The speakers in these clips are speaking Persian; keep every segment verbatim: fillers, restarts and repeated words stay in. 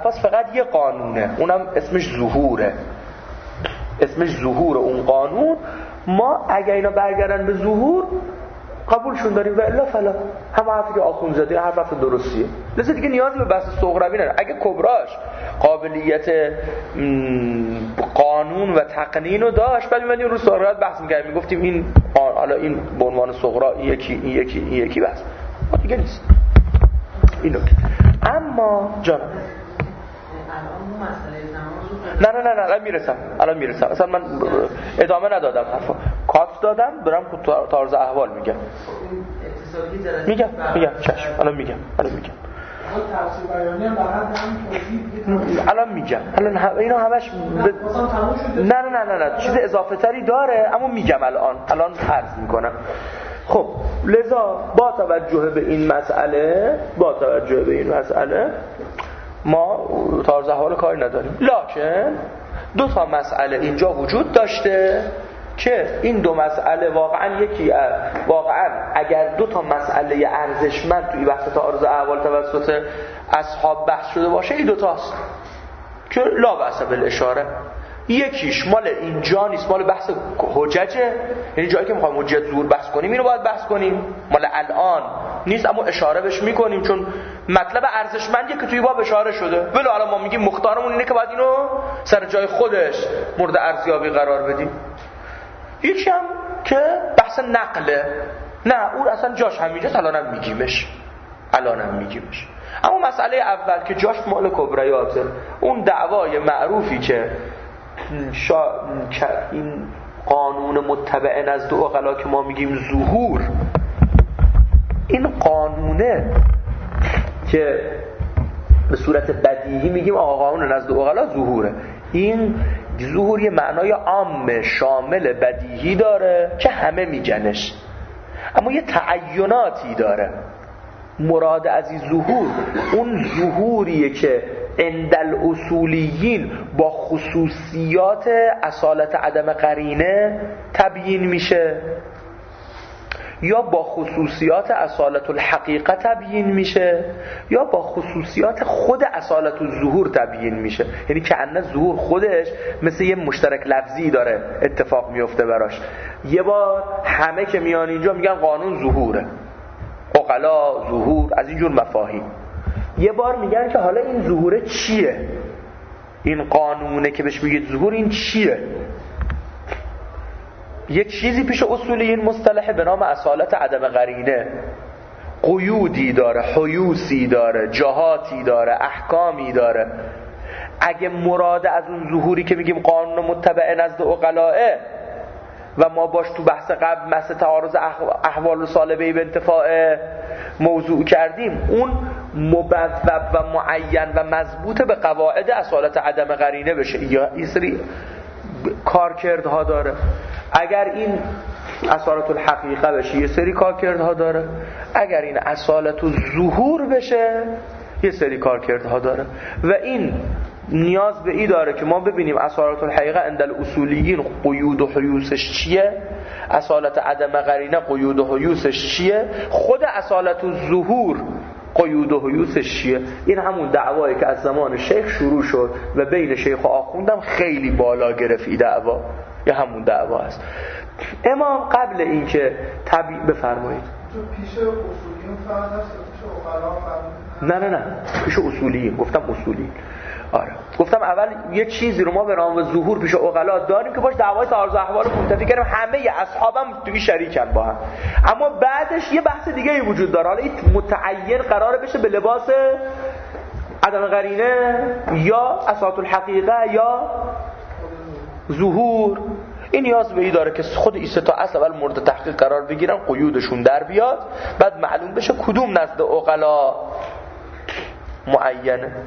الفاظ فقط یه قانونه، اونم اسمش ظهوره، اسمش ظهور اون قانون. ما اگه اینا برگردن به ظهور قبولشون داریم و الا فلا. هم حرفی که آخوند زده حرف حرف درستیه، لذا دیگه نیازی به بحث صغروی نداره. اگه کبراش قابلیت قانون و تقنین رو داشت، بعد می‌مدیم رو صغرات بحث می‌کردیم، میگفتیم این حالا این به عنوان صغرا این یکی این یکی این یکی بس ما دیگه نیست اینو. اما جان نه نه نه نه الان میرسم الان میرسم اصلا من ادامه ندادم حرفا، کات دادم برام طرز احوال میگم میگم میگم چشم الان میگم الان میگم الان میگم الان هم... اینا همش ب... نه نه نه نه چیز اضافه تری داره اما میگم الان الان عرض میکنم. خب لذا با توجه به این مسئله با توجه به این مسئله ما طرز احوال کاری نداریم، لکن دو تا مسئله اینجا وجود داشته که این دو مسئله واقعا یکی واقعا اگر دو تا مسئله ارزشمند توی بحث تعارض احوال توسط اصحاب بحث شده باشه این دو تاست که لا بأس بالاشاره. یکیش مال اینجا نیست، مال بحث حججه، یعنی جایی که میخوایم حجت ظهور بحث کنیم اینو باید بحث کنیم، مال الان نیست اما اشاره بهش میکنیم چون مطلب ارزشمندیه که توی باب اشاره شده. ولی الان ما میگیم مختارمون اینه که باید اینو سر جای خودش مورد ارزیابی قرار بدیم. یکی هم که بحث نقله، نه اون اصلا جاش همینجاست الانم میگیمش الانم میگیمش. اما مسئله اول که جاش مال کبریاته، اون دعوای معروفی که شا... این قانون متبع نزد عقلا که ما میگیم ظهور، این قانونه که به صورت بدیهی میگیم آقا قانون نزد عقلا ظهوره، این ظهور یه معنای عام شامل بدیهی داره که همه میگنش، اما یه تعیناتی داره. مراد از این ظهور اون ظهوریه که عند الاصولیین با خصوصیات اصالت عدم قرینه تبیین میشه یا با خصوصیات اصالت الحقیقه تبیین میشه یا با خصوصیات خود اصالت الظهور تبیین میشه. یعنی که ان ظهور خودش مثل یه مشترک لفظی داره اتفاق میفته براش. یه بار همه که میان اینجا میگن قانون ظهوره، عقلا ظهور، از اینجور مفاهیم. یه بار میگن که حالا این ظهوره چیه، این قانونه که بهش میگید ظهور این چیه. یه چیزی پیش اصولیین مصطلحه به نام اصالت عدم قرینه، قیودی داره، حیوسی داره، جهاتی داره، احکامی داره. اگه مراد از اون ظهوری که میگیم قانون متبع نزد عقلاه و ما باش تو بحث قبل مثل تعارض احوال و سالبه به انتفاع موضوع کردیم، اون مبوب و معین و مضبوط به قواعد اصالت عدم قرینه بشه یا این سری کارکردها داره. اگر این اصالت الحقیقه بشه یه سری کارکردها داره، اگر این اصالت الظهور بشه یه سری کارکردها داره. و این نیاز به این داره که ما ببینیم اصالت الحقیقه عند الاصولیین قیود و حیوسش چیه، اصالت عدم قرینه قیود و حیوسش چیه، خود اصالت الظهور قیود و حیوسش چیه. این همون دعوایی که از زمان شیخ شروع شد و بین شیخ و آخوندم خیلی بالا گرفت. این دعوا یا همون دعوا است. امام قبل این که طبیع بفرمایید پیش اصولیین فرق هست پیش عقلا فرق؟ نه نه نه پیش اصولیین، گفتم اصولیین. آره گفتم اول یه چیزی رو ما به نام ظهور پیش عقلا داریم که باش دعوای تعارض احوال منتفی کردیم، همه اصحابم توی شریکن با هم. اما بعدش یه بحث دیگه ای وجود داره، حالا این متعین قراره بشه به لباس عدم قرینه یا اصالت الحقیقه یا ظهور. این نیاز به این داره که خود این سه تا اصل اول مورد تحقیق قرار بگیرن، قیودشون در بیاد، بعد معلوم بشه کدوم نزد عقلا معینه.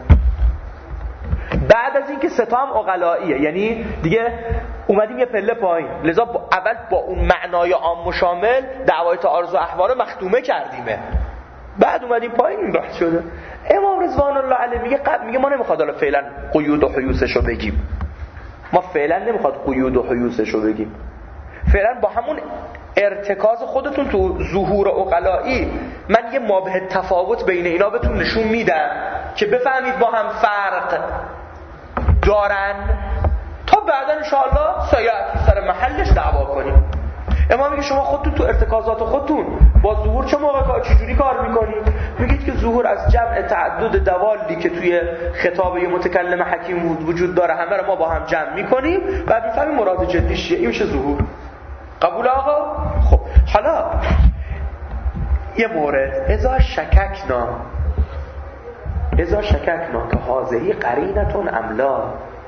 بعد از این که سه تا هم عقلاییه، یعنی دیگه اومدیم یه پله پایین، لذا با اول با اون معنای عام و شامل دعوای تعارض و احوال مختومه کردیمه، بعد اومدیم پایین این بحث شده. امام رضوان الله علیه میگه قبل میگه ما نمیخواد حالا فعلا قیود و حیوسشو بگیم، ما فعلا نمیخواد قیود و حیوسشو بگیم، فعلا با همون ارتکاز خودتون تو ظهور عقلایی من یه مابه تفاوت بین اینا بهتون نشون میدم که بفهمید با هم فرق دارن تا بعدا انشاءالله سایعتی سر محلش دعوا کنیم. امام میگه شما خودتون تو ارتکازات خودتون با ظهور چه موقع چجوری کار میکنید؟ میگید که ظهور از جمع تعدد دوالی که توی خطاب یه متکلم حکیم وجود داره همه رو ما با هم جمع میکنیم و میفهمیم مراد جدیش چیه. این میشه ظهور. قبول آقا؟ خب حالا یه مورد اذا شککنا اذا شککنا که هذه قرینتون املا،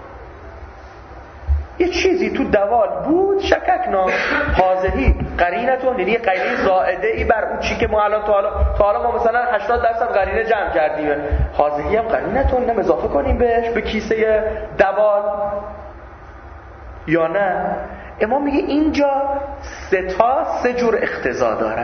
یه چیزی تو دوال بود شککنا هذه قرینتون، یعنی یه قرینه زائده ای بر اون چی که ما الان تا حالا تا حالا ما مثلا هشتاد درصد قرینه جمع کردیم، هذه هم قرینتون نم اضافه کنیم بهش به کیسه دوال یا نه؟ امام میگه اینجا سه تا سه جور اقتضا دارن.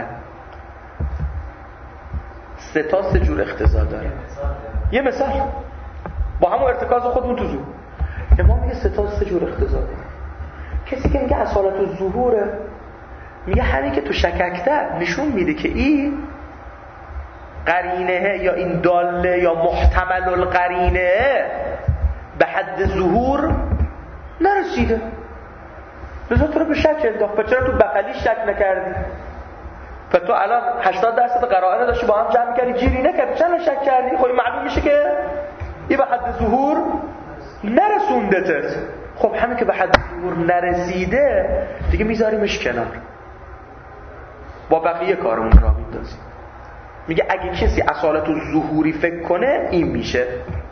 سه تا سه جور اقتضا دارن. یه مثال با همون ارتکاز خودمون تو زور امام میگه سه تا سه جور اقتضا داره. کسی که میگه اصالت الظهوره میگه همین که تو شککته نشون میده که این قرینه یا این داله یا محتمل القرینه به حد ظهور نرسیده، لذا تو رو به شک انداخت. چرا تو بغلی شک نکردی؟ تو الان هشتاد درصد قرائن داشتی با هم جمع کردی گیری نکردی، چرا شک کردی؟ خب معلوم میشه که این به حد ظهور نرسوندتت. خب همین که به حد ظهور نرسیده دیگه میذاریمش کنار، با بقیه کارمون را میندازیم. میگه اگه کسی اصالت الظهوری فکر کنه این میشه.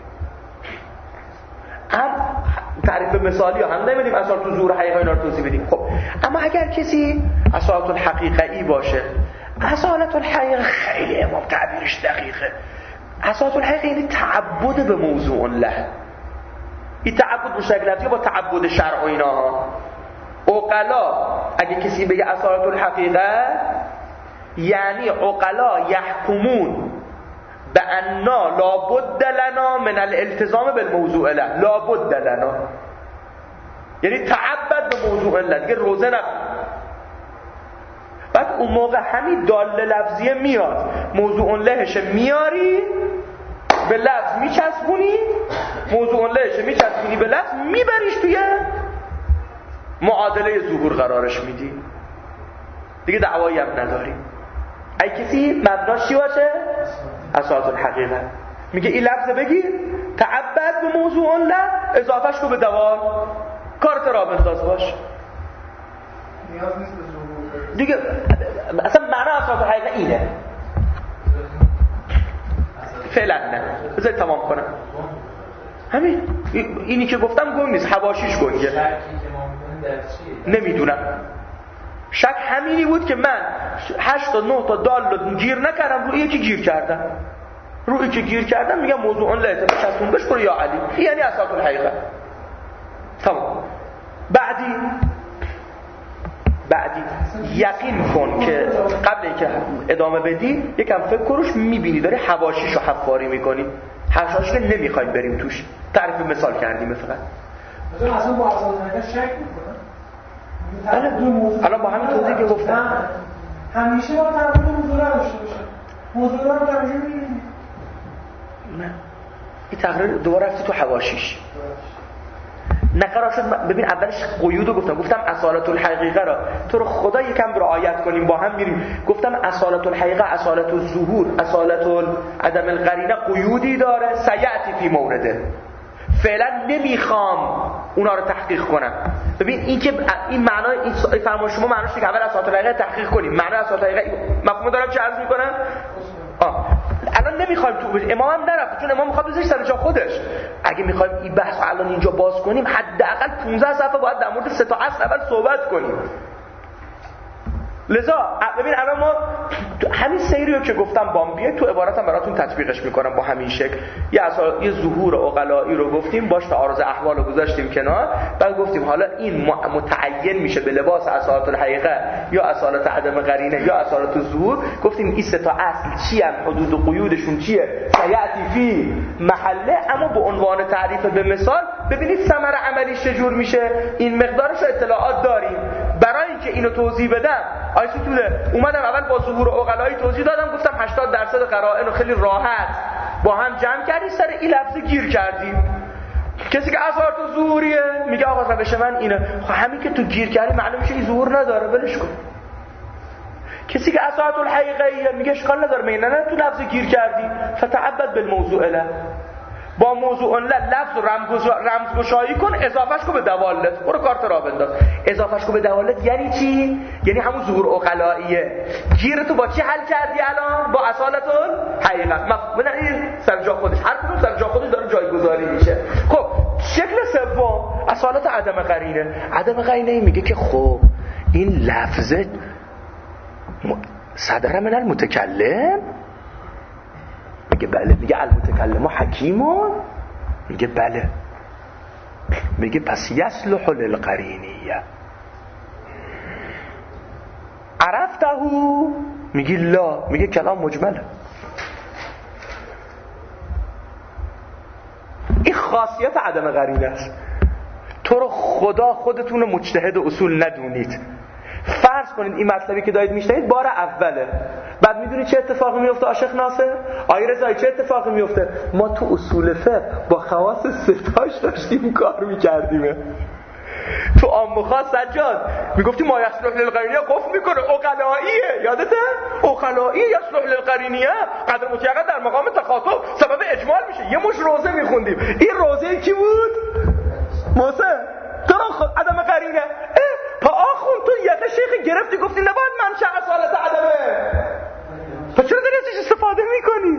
هم تعریف مثالی ها هم نمیدیم اصالت الظهور حقیقی اینا رو توضیح بدیم. خب اما اگر کسی اصالت الحقیقی باشه، اصالت الحقیقه خیلی امام تعبیرش دقیقه. اصالت الحقیقه یعنی تعبد به موضوع له. این تعبد مشکلاتی با تعبد شرع و اینا ها. عقلا اگه کسی بگه اصالت الحقیقه یعنی عقلا یحکمون به انا لابد لنا من الالتزام بالموضوع له. لابد لنا یعنی تعبد به موضوع له، دیگه روزه نکن. بعد اون موقع همین دال لفظیه میاد، موضوع لهش میاری به لفظ میچسبونی، موضوع لهش میچسبونی به لفظ میبریش توی معادله ظهور قرارش میدی، دیگه دعوایی هم نداری. اگه کسی مبناش چی باشه؟ اصالت الحقیقه. میگه این لفظ بگیر، تعبد به موضوع له، اضافهش کو به دوال، کارت را بنداز باش. نیاز نیست به ظهور دیگه اصلا معنی اصالت الحقیقه اینه. فعلا نه، بذار تمام کنم. همین اینی که گفتم گنگ نیست، حواشیش گنگه. نمیدونم. شک همینی بود که من هشت تا نه تا دال رو گیر نکردم، روی یکی گیر کردم. روی که گیر کردم میگم موضوع له چسبون بش برو یا علی. این یعنی اصالت الحقیقه. تمام. بعدی بعدی یقین کن که قبل اینکه ادامه بدی یکم فکر کروش میبینی داری حواشیشو حفاری میکنی. حواشیش که نمیخوایم بریم توش، تعریف مثال کردیم فقط. مثلا اصلا با اصالت الحقیقه شک میکنن. الان با همین توضیح که گفتم همیشه با تعبد موضوع داشته باشه، موضوع رو ترجمه می‌کنی. نه این تقریر دوباره رفتی تو حواشیش. نقرار شد. ببین اولش قیودو گفتم گفتم اصالت الحقیقه را تو رو خدا یکم رعایت کنیم با هم میریم. گفتم اصالت الحقیقه، اصالت الظهور، اصالت عدم القرینه قیودی داره، سیأتی فی مورده. فعلا نمیخوام اونا رو تحقیق کنم. ببین این که این معنای این فرمان شما معناش اینه که اول اصالت الحقیقه تحقیق کنیم. معنای اصالت الحقیقه مفهوم دارم چه عرض میکنم؟ آه الان نمیخوایم تو امام هم نرفت، چون امام میخواد بذاره سر جا خودش. اگه میخوایم این بحث الان اینجا باز کنیم حداقل پانزده صفحه باید در مورد سه تا اصل اول صحبت کنیم. لذا ببین الان ما همین سیریو که گفتم بامبیه تو عبارتم براتون تطبیقش میکنم با همین شکل. یه اصلا یه ظهور عقلایی رو گفتیم، باش تعارض احوال رو گذاشتیم کنار، بعد گفتیم حالا این متعین میشه به لباس اصالت الحقیقه یا اصالت عدم قرینه یا اصالت الظهور. گفتیم این سه تا اصل چی ان، حدود و قیودشون چیه، سیأتی فی محله. اما به عنوان تعریف به مثال ببینید ثمر عملی چجور میشه. این مقدارش رو اطلاعات داریم. برای اینکه اینو توضیح بدم آیسی طوله اومدم اول با ظهور عقلایی توضیح دادم، گفتم هشتاد درصد قرائن رو خیلی راحت با هم جمع کردی سر این لفظ گیر کردی. کسی که اصالت و ظهوریه میگه آقا روش من اینه. خب همین که تو گیر کردی معلوم میشه این ظهور نداره، ولش کن. کسی که اصالت الحقیقیه میگه اشکال نداره، میگه نه تو لفظ گیر کردی فتعبد بالموضوع له، با موضوع له لفظ رمزگشایی کن، اضافهش کن به دوالت. برو کارت را بنداز. اضافهش کن به دوالت یعنی چی؟ یعنی همون ظهور عقلاییه. گیرتو با چی حل کردی الان؟ با اصالت الحقیقت. مفهوم این سر جا خودش، هر کدوم سر جا خودش داره جایگذاری میشه. خب شکل سوم اصالت عدم قرینه. عدم قرینه میگه که خب این لفظ صدر من المتکلم، میگه بله. میگه المتکلم حکیمون، میگه بله. میگه پس یصلح للقرینیه. عرفته؟ میگه لا. میگه کلام مجمله. این خاصیت عدم قرینه است. تو رو خدا خودتون مجتهد اصول ندونید. فرض کنید این مطلبی که دارید میشنید بار اوله، بعد میدونید چه اتفاقی میفته عاشق ناصر؟ آقای رضایی چه اتفاقی میفته؟ ما تو اصول فقه با خواص ستاش داشتیم کار میکردیم. تو عام و خاص سجاد میگفتیم ما یصلح للقرینیه قفل میکنه، عقلاییه. یادته؟ عقلاییه یصلح للقرینیه، قدر مطلقه در مقام تخاطب سبب اجمال میشه. یه مش روزه میخوندیم. این روزه کی بود؟ محسن. تو رو خود عدم قرینه. پا آخون تو یقه شیخ گرفتی گفتی نباید منشأ اصالت عدمه، پس چرا داری ازش استفاده میکنی؟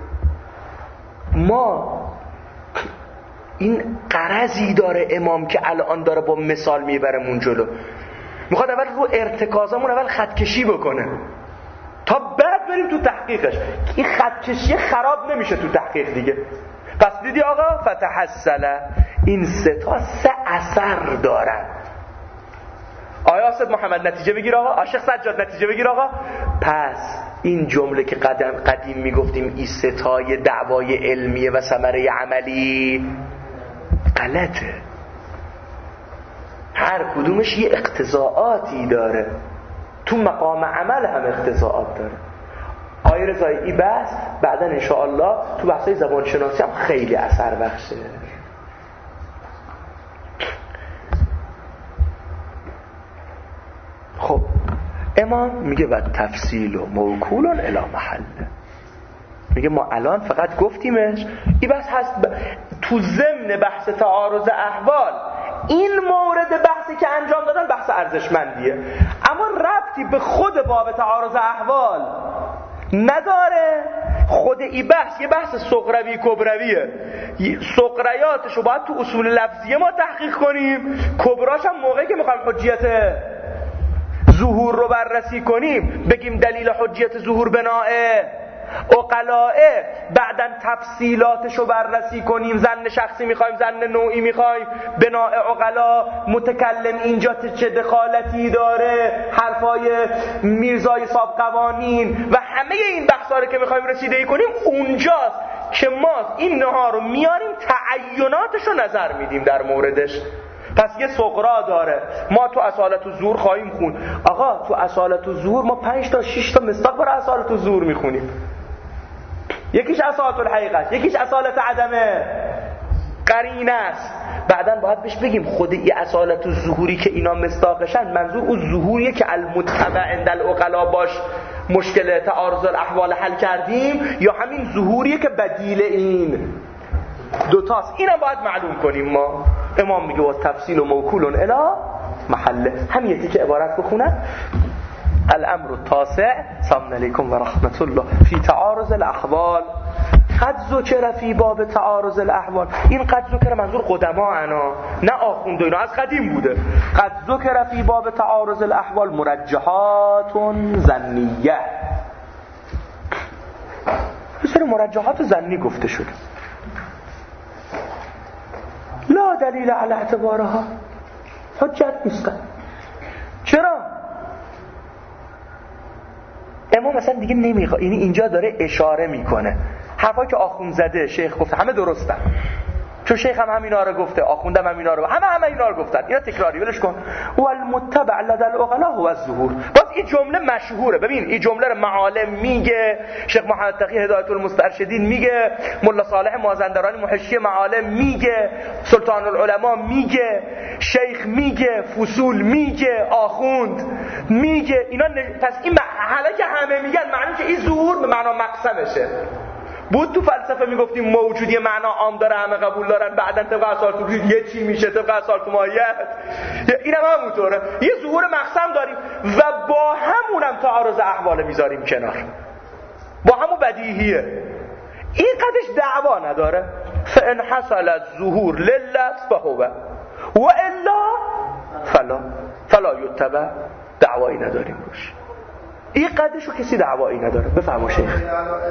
ما این غرضی داره امام که الان داره با مثال میبرمون جلو. میخواد اول رو ارتکازمون اول خطکشی بکنه تا بعد بریم تو تحقیقش. این خطکشی خراب نمیشه تو تحقیق دیگه. پس دیدی آقا فتحصل این سه تا سه اثر دارن. آیا آسد محمد نتیجه بگیر آقا؟ عاشق سجاد نتیجه بگیر آقا؟ پس این جمله که قدم قدیم میگفتیم این ستای دعوای علمیه و ثمره عملی غلطه. هر کدومش یه اقتضاعاتی داره، تو مقام عمل هم اقتضاعات داره. آیه رضایی ای بحث بعدا انشاءالله تو بحثای زبان شناسی هم خیلی اثر بخشه. خب امام میگه و تفصیل و موکولون الی محل. میگه ما الان فقط گفتیمش. این بحث هست ب... تو ضمن بحث تعارض احوال این مورد بحثی که انجام دادن بحث ارزشمندیه، اما ربطی به خود باب تعارض احوال نداره. خود این بحث یه بحث صغروی کبرویه. صغریاتشو باید تو اصول لفظیه ما تحقیق کنیم، کبراش هم موقعی که میخوایم حجیت ظهور رو بررسی کنیم بگیم دلیل حجیت ظهور بنائه عقلائه، بعدن تفصیلاتشو بررسی کنیم. زن شخصی میخوایم، زن نوعی میخوایم، بناء عقلا متکلم اینجا چه دخالتی داره، حرفای میرزای صاحب قوانین و همه این بحثا رو که میخوایم رسیدگی کنیم اونجاست که ما این نها رو میاریم تعیناتشو نظر میدیم در موردش. پس یه صغرا داره. ما تو اصالت و ظهور خواهیم خون. آقا تو اصالت و ظهور ما پنج تا شش تا مصداق برای اصالت و ظهور میخونیم. یکیش اصالت الحقیقت، یکیش اصالت عدمه قرینه است. بعداً باید بهش بگیم خود این اصالت و ظهوری که اینا مصداقشن منظور اون ظهوریه که المتبع عند العقلا باش مشکل تعارض الاحوال حل کردیم، یا همین ظهوریه که بدیل این دوتاست. اینم باید معلوم کنیم. ما امام میگه و تفصیل و موکولون الی محله. همیتی که عبارت بخونن الامر التاسع سلام علیکم و رحمت الله فی تعارض الاحوال قد ذکر فی باب تعارض الاحوال. این قد ذکر منظور قدما انا نه آخونده، اینا از قدیم بوده. قد ذکر فی باب تعارض الاحوال مرجحات ظنیه. بسیار مرجحات ظنی گفته شده، لا دلیل علی اعتبارها، حجت نیستن. چرا؟ امام مثلا دیگه نمیخواد، یعنی اینجا داره اشاره میکنه حرفایی که آخوند زده شیخ گفته همه درستن، چون شیخ هم همینا رو گفته، آخوندم همینا رو، همه همه اینا رو گفتن. اینا تکراری، ولش کن. والمتبع لدى العقلاء هو الظهور. باز این جمله مشهوره. ببین این جمله رو معالم میگه، شیخ محمد تقی هدایت المسترشدین میگه، ملا صالح مازندرانی محشی معالم میگه، سلطان العلماء میگه، شیخ میگه، فصول میگه، آخوند میگه. اینا نج... پس این حالا که همه میگن معنی که این ظهور به معنا مقسمشه. بود تو فلسفه میگفتیم موجودی معنا عام داره، همه قبول دارن، بعدن طبق اصالت توحید یه چی میشه طبق اصالت ماهیت. اینم همونطوره، یه ظهور مقسم داریم و با همونم تعارض احوال میذاریم کنار، با همون بدیهیه. این قدش دعوا نداره. فان حصل الظهور للفظ فهو و الا فلا فلا یتبع. دعوایی نداریم روش. این قدشو کسی دعوایی نداره. بفرما شیخ.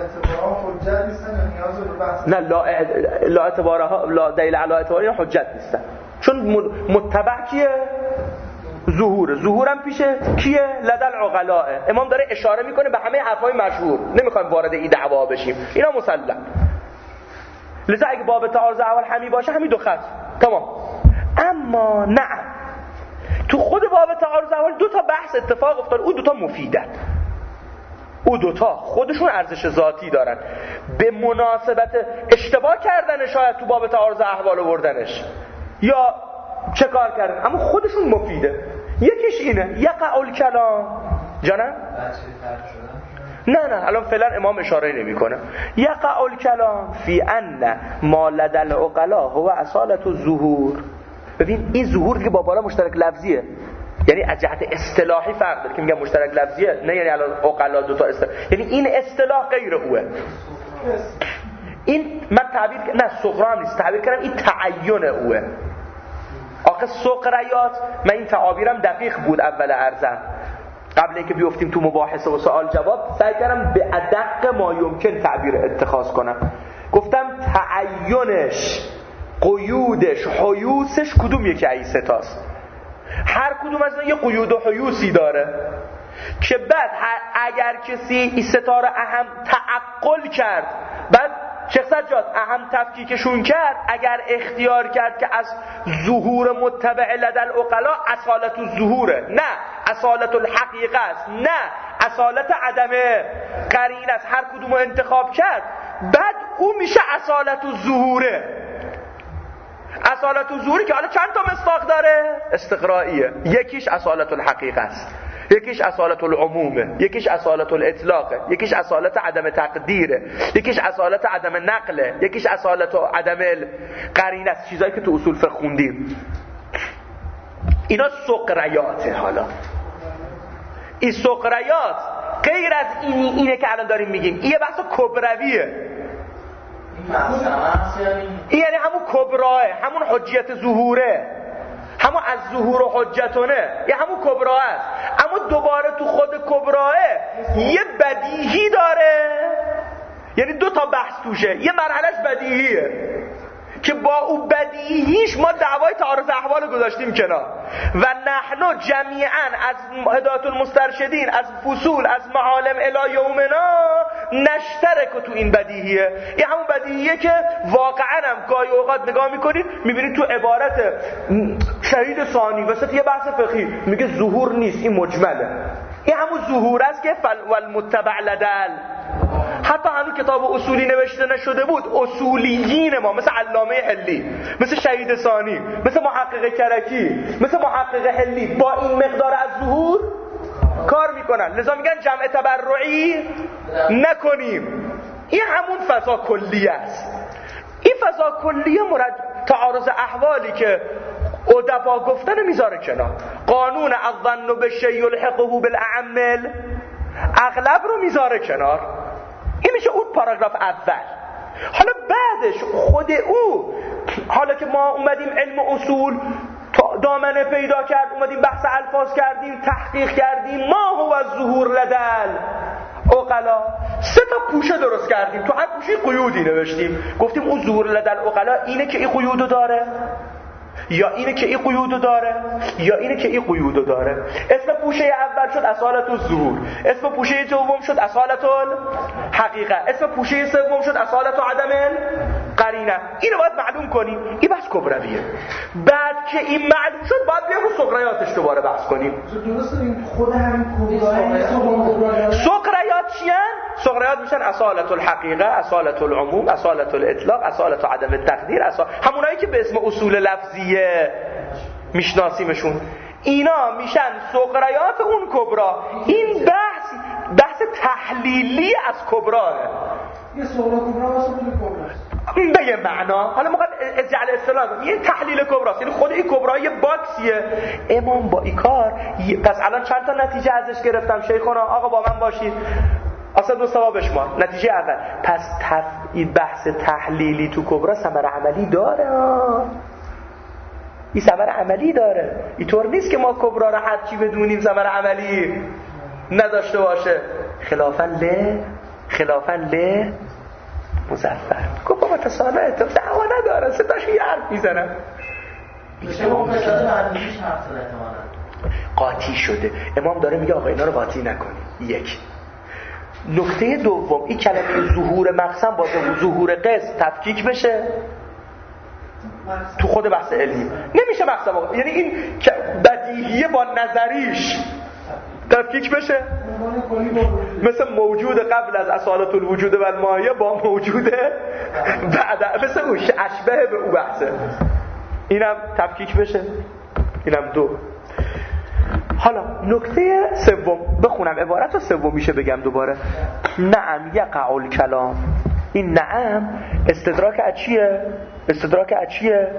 نه لا لا اعتبارها لا دلیل علی اعتبارها حجت نیستن، چون متبع کیه؟ ظهور. ظهورم پیشه کیه؟ لدى العقلاء. امام داره اشاره میکنه به همه حرفای مشهور، نمیخوایم وارد این دعوا بشیم، اینا مسلم. لذا اگه باب تعارض اول همین باشه همین دو خط تمام. اما نه، تو خود باب تعارض اول دو تا بحث اتفاق افتاد، اون دو تا مفیدن، اون دو تا خودشون ارزش ذاتی دارن. به مناسبت اشتباه کردن شاید تو باب تعارض احوال آوردنش یا چه کار کردن، اما خودشون مفیده. یکیش اینه یقع الکلام جانم نه نه الان فعلا امام اشاره نمیکنه. یقع الکلام فی ان ما لدى العقلاء هو اصالة الظهور. ببین این ظهور که با بالا مشترک لفظیه، یعنی از جهت اصطلاحی فرق داره که میگم مشترک لفظیه، نه یعنی الان عقلا دو تا اصطلاح، یعنی این اصطلاح غیر اوه. این من تعبیر نه صغرا نیست، تعبیر کردم این تعین اوه. آخه سقریات، من این تعابیرم دقیق بود اول عرضم، قبل اینکه بیفتیم تو مباحثه و سوال جواب سعی کردم به ادق ما یمکن تعبیر اتخاذ کنم. گفتم تعینش، قیودش، حیوسش کدوم یکی از این سه تاست؟ هر کدوم از اینا یه قیود و حیوسی داره که بعد اگر کسی این سه تا رو اهم تعقل کرد، بعد شیخ سجاد اهم تفکیکشون کرد، اگر اختیار کرد که از ظهور متبع لدى العقلاء اصالت الظهوره، نه اصالت الحقیقه است، نه اصالت عدم قرین است، هر کدوم رو انتخاب کرد بعد اون میشه اصالت الظهوره. اصالت الظهوری که حالا چند تا مصداق داره؟ استقرائیه. یکیش اصالت الحقیقه است، یکیش اصالت العمومه، یکیش اصالت الاطلاقه، یکیش اصالت عدم تقدیره، یکیش اصالت عدم نقله، یکیش اصالت عدم قرینه است. چیزایی که تو اصول فقه خوندیم اینا سقریاته. حالا این سقریات غیر از اینی اینه که الان داریم میگیم، این یه بحث کبرویه. این یعنی همون کبراه، همون حجیت ظهوره، همون از ظهور و حجتونه، یه همون کبراه است. اما دوباره تو خود کبراه یه بدیهی داره، یعنی دو تا بحث توشه. یه مرحلهش بدیهیه که با اون بدیهیش ما دعوای تعارض احوال گذاشتیم کنار و نحن جمیعا از هدایت المسترشدین، از فصول، از معالم الی یومنا نشترک تو این بدیهیه. این همون بدیهیه که واقعا هم گاهی اوقات نگاه میکنید میبینید تو عبارت شهید ثانی وسط یه بحث فقهی میگه ظهور نیست، این مجمله. این همون ظهور است که فل والمتبع لدل. حتی هنوز کتاب اصولی نوشته نشده بود، اصولیین ما مثل علامه حلی، مثل شهید ثانی، مثل محقق کرکی، مثل محقق حلی با این مقدار از ظهور کار میکنن. لذا میگن جمع تبرعی نکنیم. این همون فضا کلیه است. این فضا کلیه مرد تعارض احوالی که ادبا گفتن میذاره کنار. قانون الظن بالشیء یلحقه بالاعمال اغلب رو میذاره کنار. این میشه اون پاراگراف اول. حالا بعدش خود او، حالا که ما اومدیم علم اصول دامنه پیدا کرد، اومدیم بحث الفاظ کردیم، تحقیق کردیم، ما هو الظهور لدل عقلا، سه تا پوشه درست کردیم، تو هر پوشه قیودی نوشتیم، گفتیم اون ظهور لدل عقلا اینه که این قیودو داره یا اینه که این قیودو داره یا اینه که این قیودو داره. اسم پوشه اول شد اصالت الظهور، اسم پوشه دوم شد اصالت الحقیقه، اسم پوشه سوم شد اصالت عدم قرینه. اینو باید معلوم کنیم. این بحث کبرویه. بعد که این معلوم شد باید بیایم رو سقریاتش دوباره بحث کنیم. درسته این خود همین کبرا سقریات چیان؟ سقریات میشن اصالت الحقیقه، اصالت العموم، اصالت الاطلاق، اصالت عدم التقدیر، اصال... همونایی که به اسم اصول لفظیه میشناسیمشون. اینا میشن سقریات اون کبرا. این بحث بحث تحلیلی از کبراه. یه سقرا کبرا واسه خود کبراست به یه معنا. حالا موقع جعل اصطلاح یه تحلیل کبراست، یعنی خود این کبرا یه باکسیه. امام با این کار پس الان چند تا نتیجه ازش گرفتم شیخونا، آقا با من باشید اصلا دو سوا بشمار. نتیجه اول پس تف... این بحث تحلیلی تو کبرا ثمر عملی داره. این ثمر عملی داره. اینطور نیست که ما کبرا رو هر چی بدونیم ثمر عملی نداشته باشه. خلافاً له خلافاً له مظفر گفت بابا تصالح تو دعوا نداره، ستاشو یه حرف میزنم. قاطی شده. امام داره میگه آقا اینا رو قاطی نکنی. یک. نکته دوم این کلمه ظهور مقسم با ظهور قسم تفکیک بشه تو خود بحث علمی. نمیشه مقسم آقا. یعنی این بدیهیه با نظریش تفکیک بشه، مثل موجود قبل از اصالت الوجود و الماهیه با موجود بعد، مثل اون اشبه به او بحثه. اینم تفکیک بشه. اینم دو. حالا نکته سوم بخونم عبارت رو سوم میشه بگم دوباره. نعم یقع الکلام. این نعم استدراک از چیه؟ استدراک از چیه؟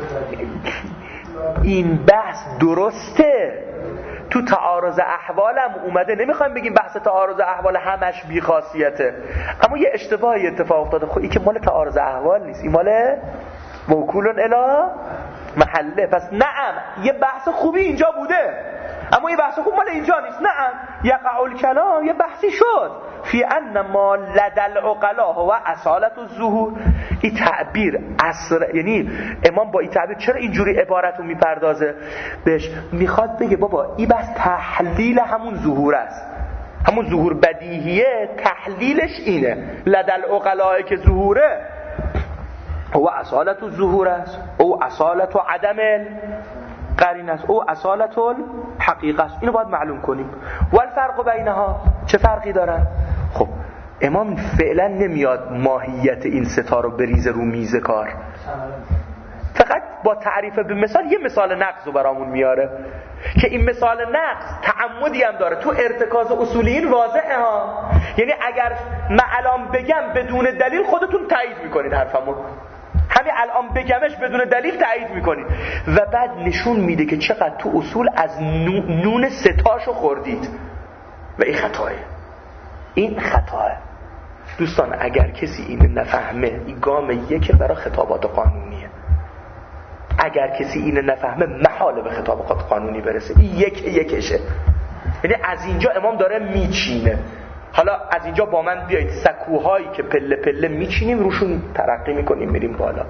این بحث درسته تو تعارض احوالم اومده. نمیخوایم بگیم بحث تعارض احوال همش بی خاصیته، اما یه اشتباهی اتفاق افتاده. خب این که مال تعارض احوال نیست، این مال موکولن الی محله. پس نعم یه بحث خوبی اینجا بوده، اما یه بحث خوب مال اینجا نیست. نعم یقع الکلام یه بحثی شد فی ان ما لدى العقلاء و اصالت الظهور. این تعبیر اصر، یعنی امام با این تعبیر چرا اینجوری عبارت رو میپردازه بهش؟ میخواد بگه بابا این بحث تحلیل همون ظهور است، همون ظهور بدیهیه، تحلیلش اینه. لدى العقلاء که ظهوره او اصالت الظهور است، او اصالت عدم قرین است، او اصالت الحقیقه است. اینو باید معلوم کنیم. والفرق بینها چه فرقی دارن؟ خب امام فعلا نمیاد ماهیت این ستا رو بریزه رو میز کار، فقط با تعریف به مثال یه مثال نقض رو برامون میاره که این مثال نقض تعمدی هم داره. تو ارتکاز اصولیین واضحه ها، یعنی اگر من الان بگم بدون دلیل خودتون تایید میکنید حرفمو، همین الان بگمش بدون دلیل تایید میکنید و بعد نشون میده که چقدر تو اصول از نون ستاشو خوردید و این خطاه. این خطاه دوستان. اگر کسی این نفهمه این گام یک برای خطابات قانونیه. اگر کسی این نفهمه محاله به خطابات قانونی برسه. این یک یکشه. یعنی از اینجا امام داره میچینه. حالا از اینجا با من بیایید سکوهایی که پله پله میچینیم روشون ترقی میکنیم میریم بالا.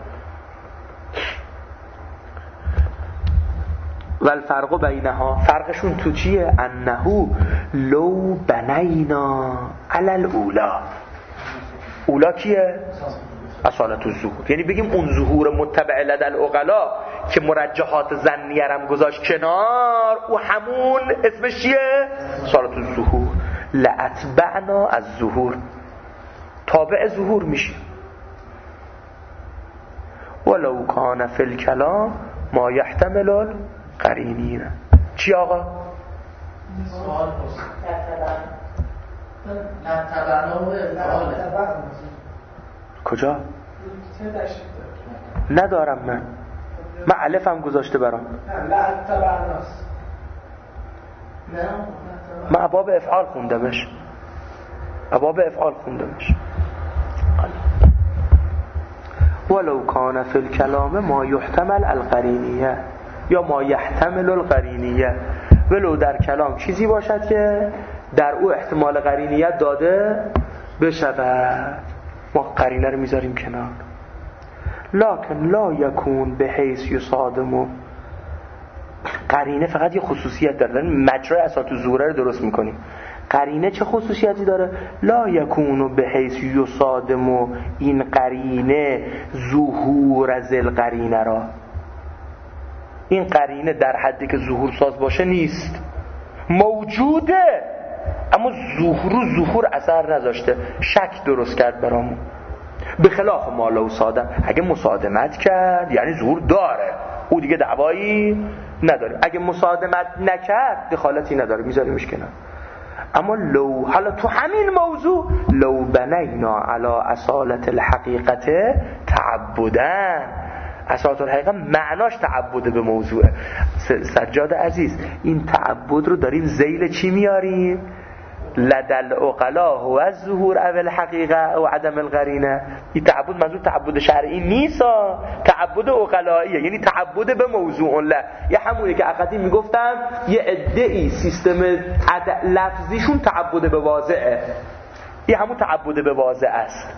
والفرق بینها فرقشون تو چیه؟ انهو لو بنینا علی الاولا. اولا کیه؟ اصالت الظهور. یعنی بگیم اون ظهور متبع لدى العقلاء که مرجحات ظنیه رم گذاشت کنار، او همون اسمش چیه؟ اصالت الظهور. لاتبعنا از ظهور، تابع ظهور میشه. ولو کان فی الکلام ما یحتمل القرینین. چی آقا؟ سوال کجا؟ ندارم من من علفم گذاشته برام. من ابواب افعال خوندمش، ابواب افعال خوندمش. ولو کان فی الکلام ما یحتمل القرینیه یا ما یحتمل القرینیه. ولو در کلام چیزی باشد که در او احتمال قرینیت داده بشود، ما قرینه رو میذاریم کنار. لکن لا یکون به حیث یصادمو. قرینه فقط یه خصوصیت داره، مجرای اسات الظهور رو درست میکنیم. قرینه چه خصوصیتی داره؟ لا یکون به حیث یصادمو، این قرینه ظهور از القرینه را، این قرینه در حدی که ظهور ساز باشه نیست، موجوده اما ظهور ظهور اثر نذاشته، شک درست کرد برامون. به خلاف ما لو صادم، اگه مصادمت کرد یعنی ظهور داره، او دیگه دعوایی نداره. اگه مصادمت نکرد دخالتی نداره، میذاریمش کنار. اما لو، حالا تو همین موضوع لو بنینا علی اصالت الحقیقت تعبدن، اصالت الحقیقت معناش تعبد به موضوع. سجاد عزیز، این تعبد رو داریم ذیل چی میاریم؟ لدل عقلا و از ظهور اول حقیقه و عدم القرینه. این تعبد منظور تعبد شرعی نیست، تعبد عقلاییه، یعنی تعبد به موضوع له. یه همونی که عقدی میگفتن یه عده‌ای سیستم لفظیشون تعبد به واضعه، این همون تعبد به واضع است.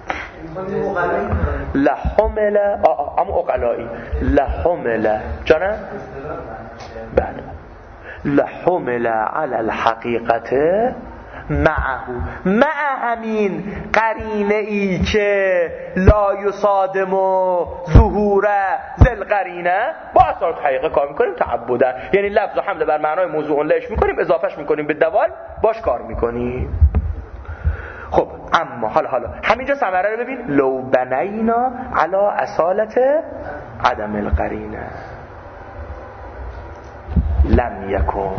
لحمل اما عقلایی لحمل جانه بله لحمل علی الحقیقت معه، مع همین قرینه ای که لا یصادم ظهور ذل قرینه، با اصالت حقیقه کار میکنیم تعبدا، یعنی لفظ و حمله بر معنای موضوع لهش میکنیم، اضافهش میکنیم به دوال، باش کار میکنیم. خب اما حالا حالا همینجا ثمره رو ببین، لو بنینا علی اصالت عدم القرینه لم یکن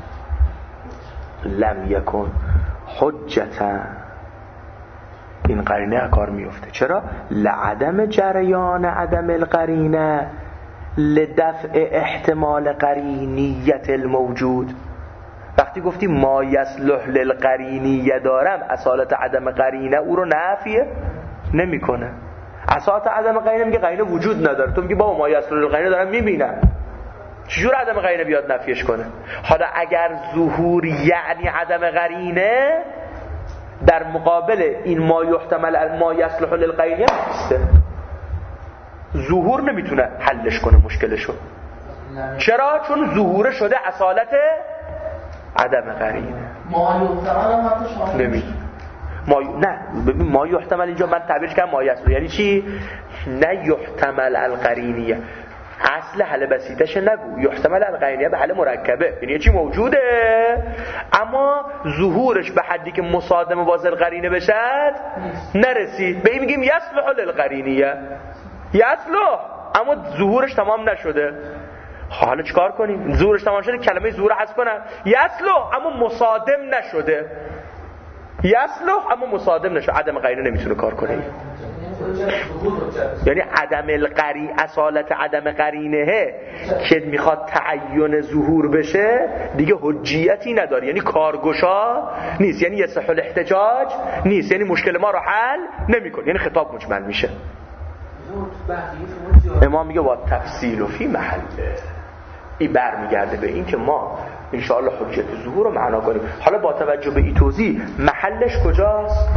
لم یکن حجتا، این قرینه کار میفته. چرا؟ لعدم جریان عدم القرینه لدفع احتمال قرینیت الموجود. وقتی گفتی ما یصلح للقرینیه دارم، اصالت عدم قرینه او رو نفیه نمی کنه. اصالت عدم قرینه میگه قرینه وجود نداره، تو میگی بابا ما یصلح للقرینه دارم میبینم، چجور عدم قرینه بیاد نفیش کنه؟ حالا اگر ظهور یعنی عدم قرینه، در مقابل این ما یحتمل ما یصلح للقرینه نیسته، ظهور نمیتونه حلش کنه مشکلشو. چرا؟ چون ظهور شده اصالت عدم قرینه. ما یحتمل هم حتی شامل نمیتونه. ما نه ببین ما یحتمل اینجا من تعبیرش کردم ما یصلح، یعنی چی؟ نه یحتمل القرینیه، اصل حل بسیطش نگو، یحتمل القرینیه به حل مرکبه، یعنی چی؟ موجوده اما ظهورش به حدی که مصادم با ذل قرینه بشد نرسید، به این میگیم یصلح للقرینیه، یصلح اما ظهورش تمام نشده. حالا چیکار کنیم؟ ظهورش تمام شده، کلمه ظهور حذف کنم، یصلح اما مصادم نشده، یصلح اما مصادم نشده، عدم قرینه نمیتونه کار کنه. یعنی عدم القری اصالت عدم قرینه که میخواد تعین ظهور بشه دیگه حجیتی نداره، یعنی کارگشا نیست، یعنی یصح الاحتجاج نیست، یعنی مشکل ما رو حل نمیکنه، یعنی خطاب مجمل میشه. امام میگه با تفصیل و فی محله، این برمیگرده به این که ما انشاءالله حجیت ظهور رو معنا کنیم. حالا با توجه به این توضیح محلش کجاست؟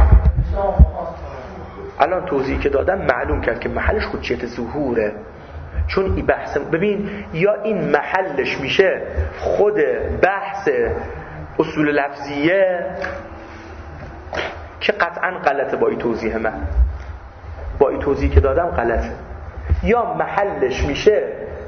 الان توضیحی که دادم معلوم کرد که محلش حجیت ظهوره، چون این بحث ببین یا این محلش میشه خود بحث اصول لفظیه که قطعا غلطه، با این توضیح من با این توضیحی که دادم غلطه، یا محلش میشه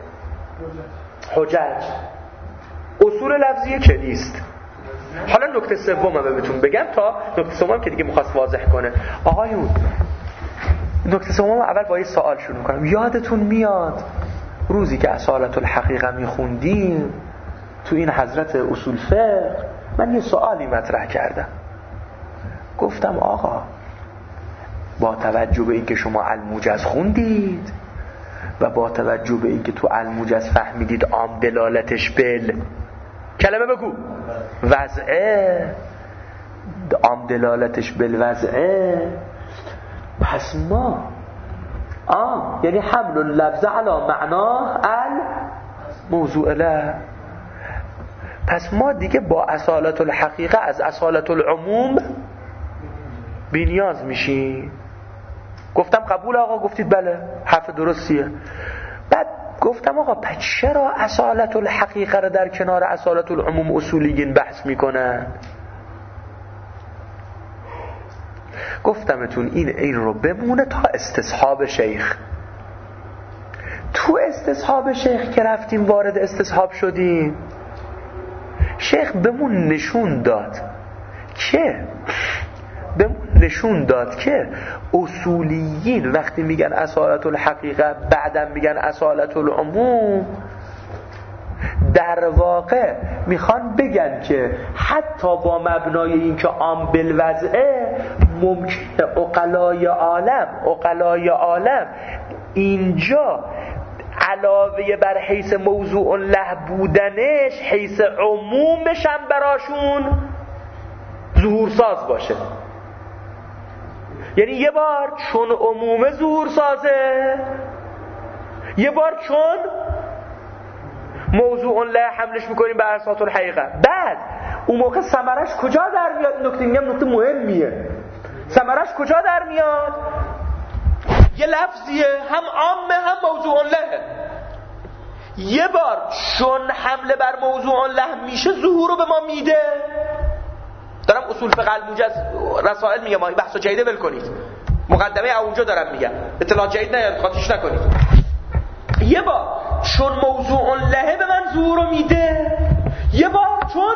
حجج اصول لفظیه که نیست. حالا نکته سومم بهتون بگم تا نکته سومم که دیگه می‌خواست واضح کنه. آقایون نکته سومم اول با یه سوال شروع کنم. یادتون میاد روزی که اصالت الحقیقه میخوندیم تو این حضرت اصول فقه من یه سوالی مطرح کردم، گفتم آقا با توجه به اینکه شما الموجز خوندید و با توجه به اینکه تو الموجز فهمیدید عام دلالتش بل کلمه بگو وضعه، عام دلالتش بل وضعه، پس ما آه یعنی حمل اللفظ علی معناه ال موضوع له، پس ما دیگه با اصالت الحقیقه از اصالت العموم بی نیاز میشیم. گفتم قبول آقا؟ گفتید بله، حرف درستیه. بعد گفتم آقا پس چرا اصالت الحقیقه رو در کنار اصالت العموم اصولیین بحث میکنن؟ گفتمتون این این رو بمونه تا استصحاب شیخ. تو استصحاب شیخ که رفتیم وارد استصحاب شدیم، شیخ بهمون نشون داد که بهمون نشون داد که اصولیین وقتی میگن اصالت الحقیقه بعدم میگن اصالت العموم، در واقع میخوان بگن که حتی با مبنای این که عام بالوضعه ممکنه عقلای عالم عقلای عالم اینجا علاوه بر حیث موضوع له بودنش حیث عمومش هم براشون ظهور ساز باشه. یعنی یه بار چون عموم ظهور سازه، یه بار چون موضوع له حملش میکنیم به اساس الحقیقه. بعد اون موقع ثمرش کجا در میاد؟ نکته میگم نکته مهمیه. ثمرش کجا در میاد؟ یه لفظیه، هم عامه هم موضوع له. یه بار چون حمله بر موضوع له میشه ظهور رو به ما میده. دارم اصول فقه الموجز رسائل میگم، این بحثو جدیده ول کنید، مقدمه اونجا دارم میگم، اطلاع جدید نیاد خاطرش نکنید. یه بار چون موضوع له به من ظهور رو میده، یه بار چون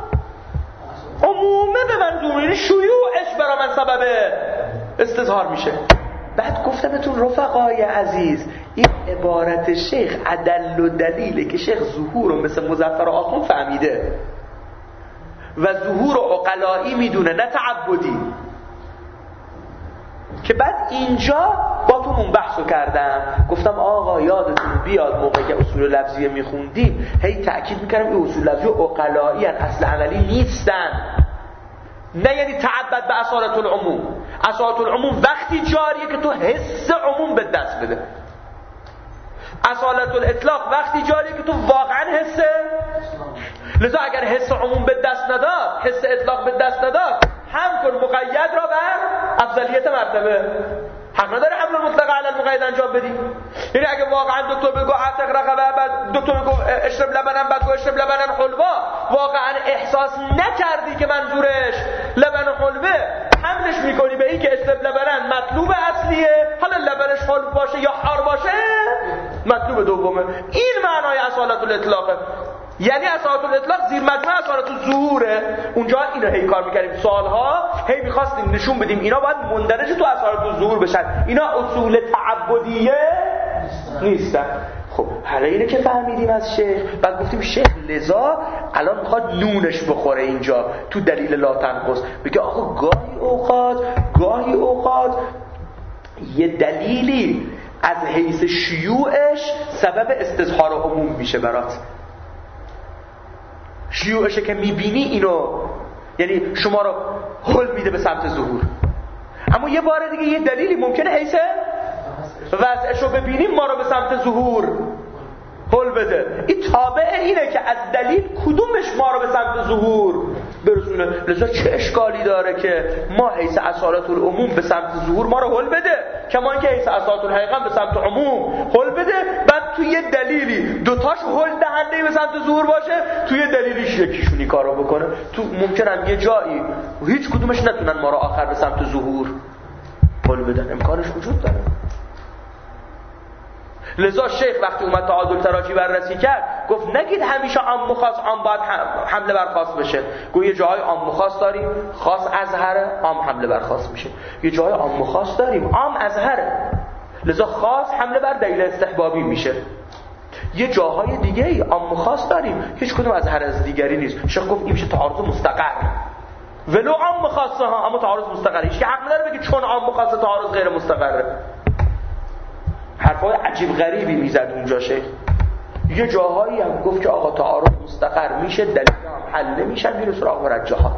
عمومه به من ظهور میده، شیوعش برای من سبب استظهار میشه. بعد گفتمتون رفقای عزیز این عبارت شیخ عدل و دلیله که شیخ ظهور رو مثل مظفر آخون فهمیده و ظهور عقلایی میدونه نه تعبدی. که بعد اینجا با تو اون بحثو کردم، گفتم آقا یادتون بیاد موقعی که اصول لفظیه میخوندیم هی تأکید میکردم این اصول لفظی عقلایی ان اصل عملی نیستن. نه یعنی تعبد به اصالت العموم. اصالت العموم وقتی جاریه که تو حس عموم به دست بده. اصالت الاطلاق وقتی جاریه که تو واقعا حسه. لذا اگر حس عموم به دست نداد، حس اطلاق به دست نداد، هم کن مقید را بر افضلیت مرتبه. حق نداره حمل المطلق علی المقید انجام بدی. یعنی اگه واقعا دکتر بگو اعتق رقبه، بعد دکتر بگو اشرب لبنم، بعد بگو اشرب لبنم حلوا، واقعا احساس نکردی که منظورش لبن حلوه، حملش میکنی به این که اشرب لبنم مطلوب اصلیه، حالا لبنش حلو باشه یا حار باشه مطلوب دومه. این معنای اصالت الاطلاقه. یعنی اصالت الاطلاق زیر مجموعه اصالت الظهوره. اونجا اینو هی کار میکردیم سالها، هی میخواستیم نشون بدیم اینا باید مندرج تو اصالت الظهور بشن، اینا اصول تعبدیه نیستن. خب حالا اینو که فهمیدیم از شیخ، بعد گفتیم شیخ لذا الان میخواد نونش بخوره اینجا تو دلیل لا تنقص، بگه آقا گاهی اوقات گاهی اوقات یه دلیلی از حیث شیوعش سبب استظهار عموم میشه برات. شیوعشه که میبینی اینو، یعنی شما رو هل میده به سمت ظهور. اما یه بار دیگه یه دلیلی ممکنه حیث وضعشو ببینیم ما رو به سمت ظهور هل بده. این تابع اینه که از دلیل کدومش ما رو به سمت ظهور برسونه. لذا چه اشکالی داره که ما حیث اصالت العموم به سمت ظهور ما رو هل بده، کما اینکه حیث اصالت الحقیقه به سمت عموم هل بده. بعد توی یه دلیلی دوتاش هل دهنده به سمت ظهور باشه، توی دلیلیش یکیشونی کارو بکنه. تو ممکنه یه جایی هیچ کدومش نتونن ما رو آخر به سمت ظهور هل بدن، امکانش وجود داره. لذا شیخ وقتی اومد تعادل تراجی بررسی کرد گفت نگید همیشه عام و خاص، عام باید حمله بر خاص بشه. گفت یه جاهای عام و خاص داریم، خاص اظهره، عام حمله بر خاص میشه. یه جاهای عام و خاص داریم، عام اظهره، لذا خاص حمله بر دلیل استحبابی میشه. یه جاهای دیگه ای عام و خاص داریم، هیچ کدوم اظهر از دیگری نیست. شیخ گفت این میشه تعارض مستقر، ولو عام و خاصه ها، اما تعارض مستقره. هیچ که حق نداره بگه چون عام و خاصه تعارض غیر مستقره. حرفای عجیب غریبی میزد اونجا شیخ. یه جاهایی هم گفت که آقا تعارض مستقر میشه، دلیل هم حل نمیشن، میره سراغ مرجحات.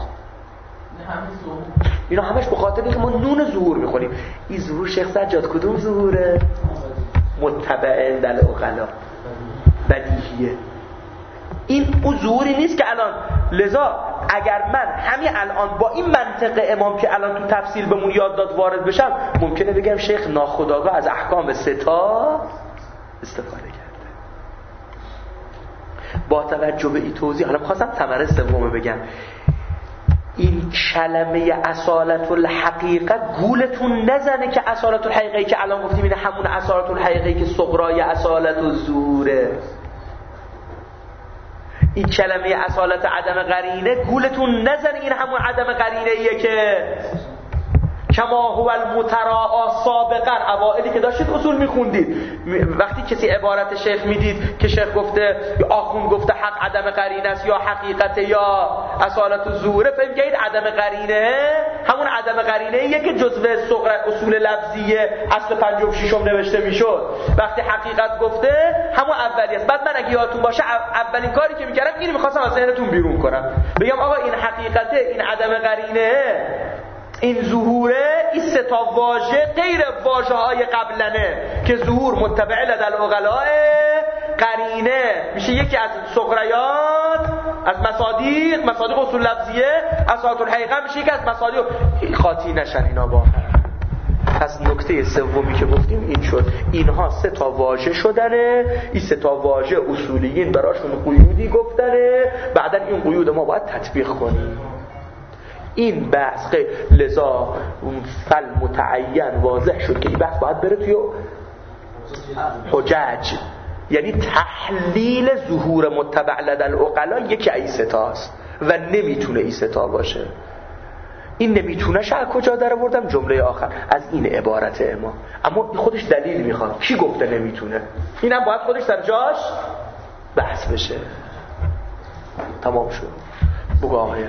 اینا همش به خاطر اینکه ما نون ظهور میخوریم. این ظهور شیخ سجاد کدوم ظهوره؟ متبع دل عقلا، بدیهیه. این اون ظهوری نیست که الان، لذا اگر من همین الان با این منطق امام که الان تو تفصیل بهمون یاد داد وارد بشم، ممکنه بگم شیخ ناخودآگاه از احکام ستا استفاده کرده. با توجه به این توضیح حالا می‌خواستم ثمره سومو بگم. این کلمه اصالت الحقیقه گولتون نزنه که اصالت الحقیقه که الان گفتیم اینه همون اصالت الحقیقه که صغرای اصالت و زوره. این کلمه اصالت عدم قرینه گولتون نزنه این همون عدم قرینه ایه که کما هو المتراء سابقا. اوائلی که داشتید اصول میخوندید، وقتی کسی عبارت شیخ میدید که شیخ گفته یا آخوند گفته حق عدم قرینه است یا حقیقت یا اصالت الظهور، فهم کنید عدم قرینه همون عدم قرینه ایه که جزء صغر اصول لفظیه اصل پنجم ششم نوشته میشد. وقتی حقیقت گفته همون اولی است. بعد من اگه یادتون باشه اولین کاری که میکردم اینو میخواستم از ذهنتون بیرون کنم، بگم آقا این حقیقته، این عدم قرینه، این ظهوره، این سه تا واژه غیر واژه‌های قبلنه که ظهور متبع لدل عقلاء، قرینه میشه یکی از صغریات از مصادیق مصادیق اصول لفظیه، اصالت الحقیقه میشه یکی از مصادیق. خاطی نشن اینا با هم. پس نکته سومی که گفتیم این شد، اینها سه تا واژه شدنه، این سه تا واژه اصولیین براشون قیودی گفتنه، بعدن این قیود ما باید تطبیق کنیم. این بحث خیلی لذا فل متعین واضح شد که این بحث باید بره توی حجج، یعنی تحلیل ظهور متبع لدل عقلا یکی از ستاست و نمیتونه این ستا باشه. این نمیتونه شا کجا در آوردم؟ جمله آخر از این عبارت امام، اما خودش دلیل میخواد. کی گفته نمیتونه؟ اینم باید خودش در جاش بحث بشه. تمام شد. بگو آقایه.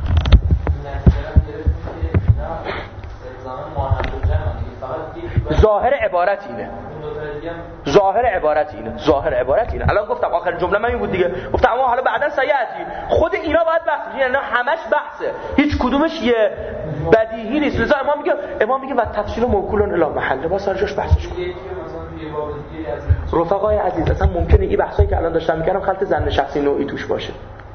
ظاهر عبارت اینه. ظاهر عبارت اینه. ظاهر عبارت اینه. الان گفتم آخر جمله من این بود دیگه. گفتم اما حالا بعداً سیاتی خود اینا باید بحث بشه. یعنی همش بحثه. هیچ کدومش یه بدیهی نیست. لذا امام میگه امام میگه و تفصیل موکول الی محله با سر جاش بحثش کن. رفقای عزیز اصلا ممکنه این بحثایی که الان داشتم میکردم خلط ظن شخصی نوعی توش باشه.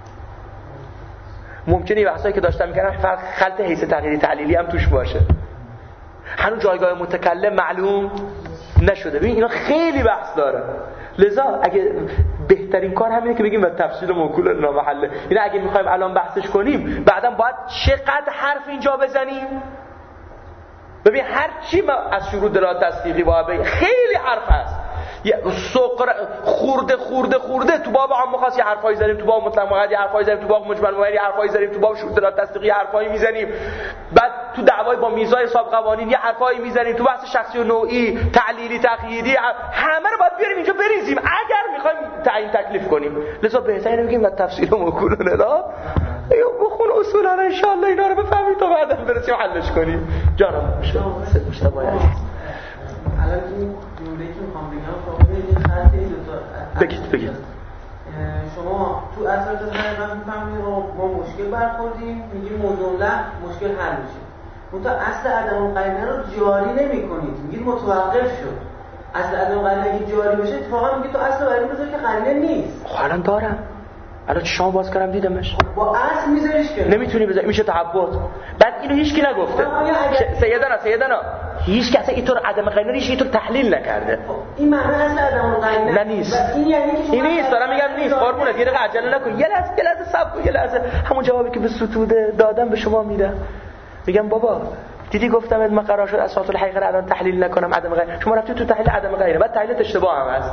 ممکنه این بحثایی که داشتم میکردم خلط حیث تغییری تعلیلی هم توش باشه. هنوز جایگاه متکلم معلوم نشده. ببین اینا خیلی بحث داره. لذا اگه بهترین کار همینه که بگیم و تفصیل موکول نامحله. اینا اگه میخوایم الان بحثش کنیم بعداً باید چقدر حرف اینجا بزنیم. ببین هر چی ما از شروط دلالت تصدیقی باید بگیم خیلی حرف هست. یه سقر خورده خورده خورده تو باب عام خاص یه حرفایی زدیم، تو باب مطلق مقید یه حرفایی زدیم، تو باب مجمل مقید یه حرفایی زدیم، تو باب شروط دلالت تصدیقی یه حرفایی میزنیم، بعد تو دعوای با میزای حساب قوانین یه حرفایی میزنیم، تو بحث شخصی و نوعی تعلیلی تقییدی همه رو باید بیاریم اینجا بریزیم اگر میخوایم تعیین تکلیف کنیم. لذا بهتره بگیم و تفصیل موکول الی یا بخون اصولا ان شاء الله اینا رو بفهمید تا بعدا برسیم حلش کنیم. جانم مشتاق باید الان این جمله‌ای که می‌خوام بگم شما ببینید خط این دو تا بگید بگید شما تو اصل تا من می‌فهمید ما مشکل برخوردیم میگیم موضوع مشکل حل میشه. اون تا اصل عدم قرینه رو جاری نمی‌کنید، میگید متوقف شد. اصل عدم قرینه اگه جاری بشه اتفاقا میگید تو اصل قرینه بذار که قرینه نیست. خب الان دارم. الان چشام باز کردم دیدمش. با اصل میذاریش که نمیتونی بذاری میشه تعبد. بعد اینو هیچکی نگفته. سیدنا سیدنا هیچ کسی اینطور عدم قرینه ریش اینطور تحلیل نکرده. این معنی اصل عدم قرینه نه نیست. این یعنی که این نیست. دارم میگم نیست. قربونت یه دقیقه عجله نکن. یه لحظه یه لحظه صبر کن. یه لحظه همون جوابی که به ستوده دادم به شما میدم. میگم بابا دیدی گفتم من قرار شد اساس الحقیقه الان تحلیل نکنم عدم قرینه. شما رفتی تو تحلیل عدم قرینه. بعد تحلیل اشتباه هم هست.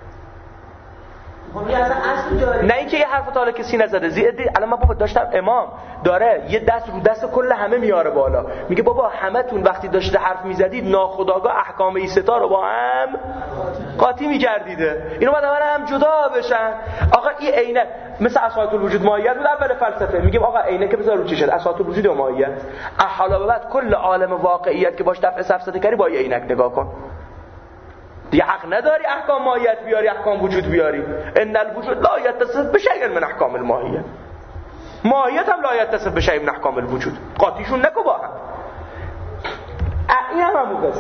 نه اینکه یه حرف تا کسی نزده زیادی. الان من بابا داشتم امام داره یه دست رو دست کل همه میاره بالا میگه بابا همتون وقتی داشته حرف میزدید ناخودآگاه احکام ایستا رو با هم قاطی میکردیده. اینو بعد هم جدا بشن. آقا این عینه مثل اساس الوجود ماهیت بود اول فلسفه میگیم آقا عینه که بذار رو چی شد اساس الوجود و ماهیت. حالا به بعد کل عالم واقعیت که باش دفع سفسطه کردی با یه عینک نگاه کن. دیگه حق نداری احکام ماهیت بیاری احکام وجود بیاری. ان الوجود لا یتصف بشیء من احکام الماهیه. ماهیت هم لا یتصف بشیء من احکام الوجود. قاطیشون نکو با هم. این هم همون قصه است.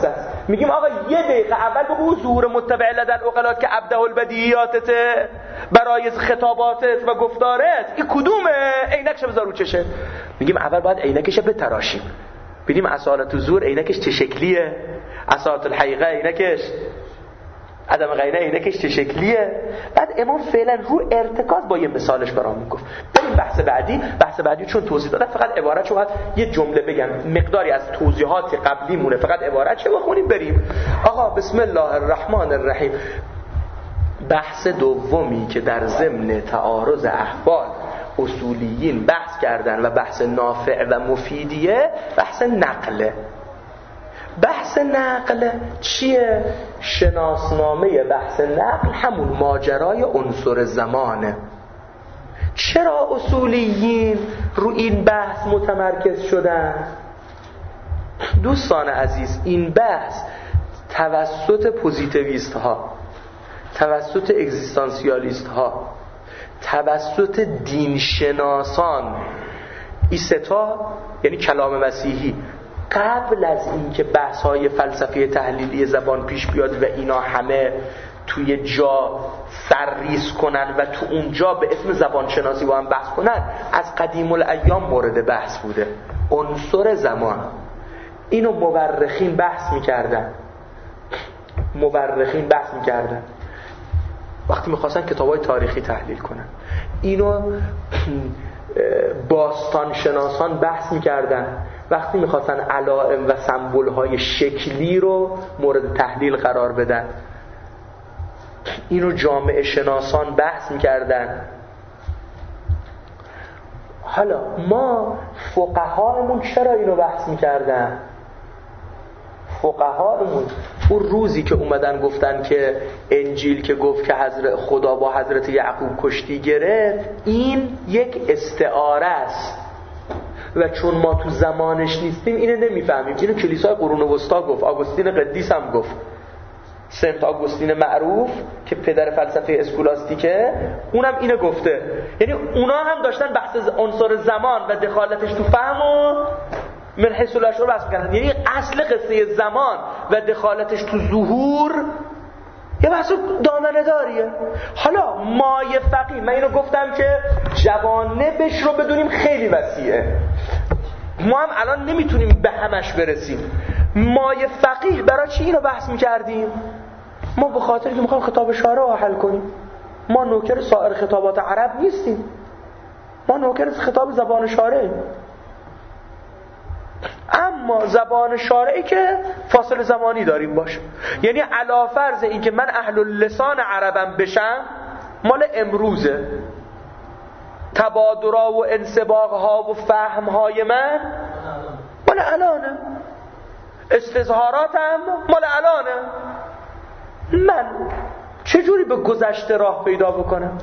میگیم آقا یه دقیقه اول بگو ظهور متبع لدن عقلات که ابدع البدیهیاتته برای خطاباتت و گفتارت این کدومه؟ عینکش بذار رو چشه. میگیم اول باید عینکش بتراشیم ببینیم اصالت الظهور عینکش چه شکلیه، اصالت الحقیقه عینکش عدم غینه عینکش چه شکلیه. بعد امام فعلا رو ارتکاز با یه مثالش برامون گفت. بریم بحث بعدی. بحث بعدی چون توضیح دادم فقط عبارت شو باید یه جمله بگم، مقداری از توضیحات قبلی مونه، فقط عبارت چه بخونیم بریم. آقا بسم الله الرحمن الرحیم. بحث دومی که در ضمن تعارض احوال اصولیین بحث کردن و بحث نافع و مفیدیه بحث نقله. بحث نقل چیه؟ شناسنامه بحث نقل همون ماجرای عنصر زمانه. چرا اصولیین رو این بحث متمرکز شدن؟ دوستان عزیز این بحث توسط پوزیتیویست ها، توسط اگزیستانسیالیست ها، توسط دینشناسان این ستا یعنی کلام مسیحی قبل از اینکه بحث‌های فلسفی تحلیلی زبان پیش بیاد و اینا همه توی جا سرریز کنن و تو اونجا به اسم زبان شناسی با هم بحث کنن، از قدیم الایام مورد بحث بوده عنصر زمان. اینو مورخین بحث میکردن مورخین بحث میکردن وقتی میخواستن کتابای تاریخی تحلیل کنن. اینو باستان شناسان بحث میکردن وقتی میخواستن علائم و سمبول‌های شکلی رو مورد تحلیل قرار بدن. اینو جامعه شناسان بحث میکردن. حالا ما فقهاءمون چرا اینو بحث میکردن؟ فقهاءمون اون روزی که اومدن گفتن که انجیل که گفت که حضرت خدا با حضرت یعقوب کشتی گرفت این یک استعاره است و چون ما تو زمانش نیستیم اینو نمیفهمیم. اینو کلیسای قرون وسطا گفت، آگوستین قدیس هم گفت، سنت آگوستین معروف که پدر فلسفه اسکولاستیکه اونم اینو گفته. یعنی اونا هم داشتن بحث عنصر زمان و دخالتش تو فهم و من حیث الاشعار بحث می‌کردن. یعنی اصل قصه زمان و دخالتش تو ظهور یه بحث دامنه داریه. حالا مایه فقیه، من اینو گفتم که جوانبش رو بدونیم خیلی وسیعه، ما هم الان نمیتونیم به همش برسیم. مایه فقیه برای چی اینو بحث میکردیم؟ ما به خاطر که میخوایم خطاب شارع رو حل کنیم. ما نوکر سایر خطابات عرب نیستیم، ما نوکر خطاب زبان شارع. اما زبان شارعی که فاصله زمانی داریم باشه، یعنی علی فرض این که من اهل اللسان عربم بشم مال امروزه، تبادرها و انسباقها و فهمهای من مال الانه، استظهاراتم مال الانه. من چجوری به گذشته راه پیدا بکنم؟